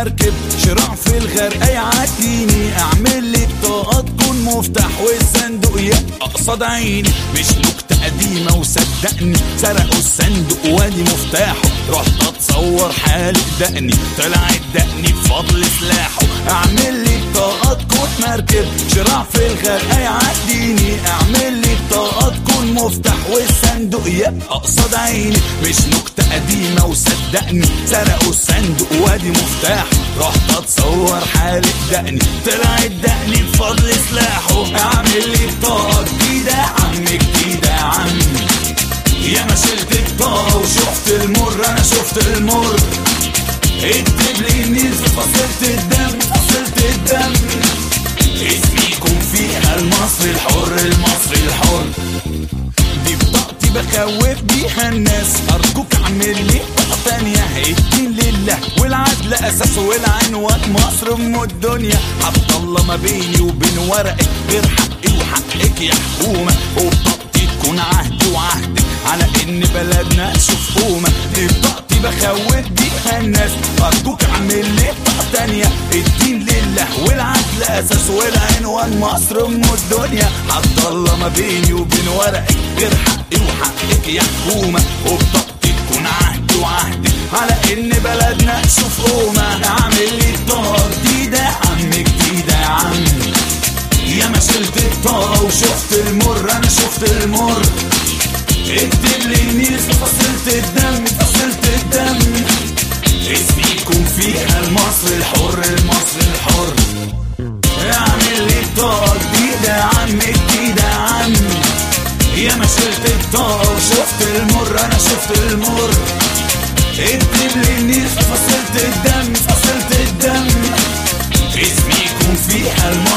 مركب شراع في الغرقة يعديني. اعمل لي بطاقة تكون مفتاح والصندوق يبقى قصاد عيني. مش نكتة قديمة وصدقني سرقوا الصندوق وادي مفتاحه. رحت اتصور حالق دقني طلعت دقني بفضل سلاحه. اعمل لي بطاقة تكون مركب شراع في الغرقة يعديني. اعمل لي بطاقة تكون مفتاح والصندوق يبقى قصاد عيني. مش نكتة قديمة وصدقني سرقوا الصندوق وادي مفتاحه. رحت اتصور حالق دقني طلعت دقني بفضل سلاحه. اعمل لي بطاقة جديدة يا عم جديدة يا عم. يا ما شلت الطاقة وشفت المر انا شفت المر. اكتب لي النيل في فصيلة الدم فصيلة الدم. اسميكم فيها المصري الحر المصري الحر. دي بطاقتي بخوف بيها الناس. ارجوك اعمل لي بطاقة تانية. الدين لله والعدل اساس والعنوان مصر ام الدنيا. حط الله ما بيني وبين ورقك غير حقي وحقك يا حكومة. وبطاقتي تكون عهدي وعهدك على ان بلدنا تشوف قومة. دي بطاقتي بخوف بيها الناس. ارجوك اعمل لي بطاقة تانية. الدين لله والعدل اساس والعنوان مصر ام الدنيا. حط الله ما بيني وبين ورقك غير حقي وحقك يا حكومة. وبطاقتي تكون عهدي وعهدك على ان بلدنا تشوف قومة. اعمل لي بطاقة جديدة يا عم جديدة يا عم. يا ما شلت الطاقة وشفت المر انا شفت المر. اكتب لي النيل في فصيلة الدم فصيلة الدم. اسميكم فيها المصري الحر المصري الحر. اعمل لي بطاقة جديدة يا عم جديدة يا عم. يا ما شلت الطاقة وشفت المر انا شفت المر. اكتب لي النيل في فصيلة الدم فصيلة الدم. اسميكم فيها المصري